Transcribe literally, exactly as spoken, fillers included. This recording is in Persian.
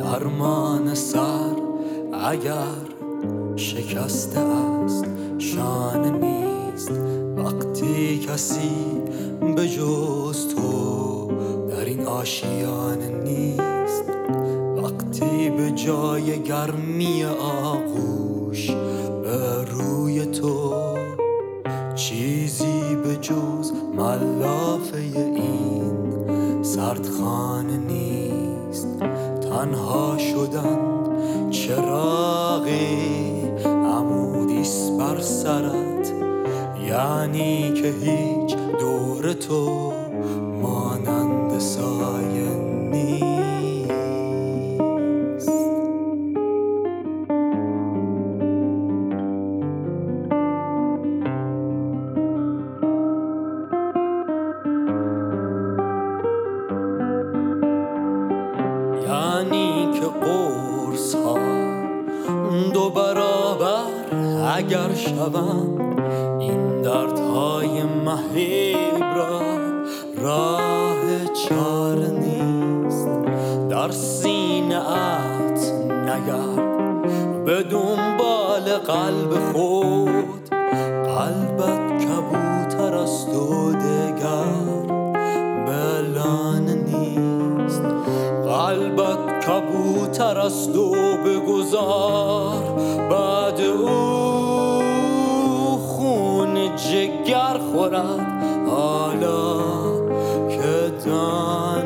درمان سر اگر شکسته است شانه نیست. وقتی کسی به جز تو در این آشیانه نیست، وقتی به جای گرمی آغوش به روی تو چیزی به جز ملافه این سردخانه نیست. تنها شدن چراغی عمودیست بر سرت، یعنی که هیچ دور تو مانند سایه نیست. یعنی که قرص ها دو برابر اگر شوند، این دردهای مهیب را راه چاره نیست. در سینه ات نگرد به دنبال قلب خود، قلبت کبوتر است و دگر بلانه نیست. قلبت کبوتر است و بگذار بعد او خون جگر خورد، حالا که دان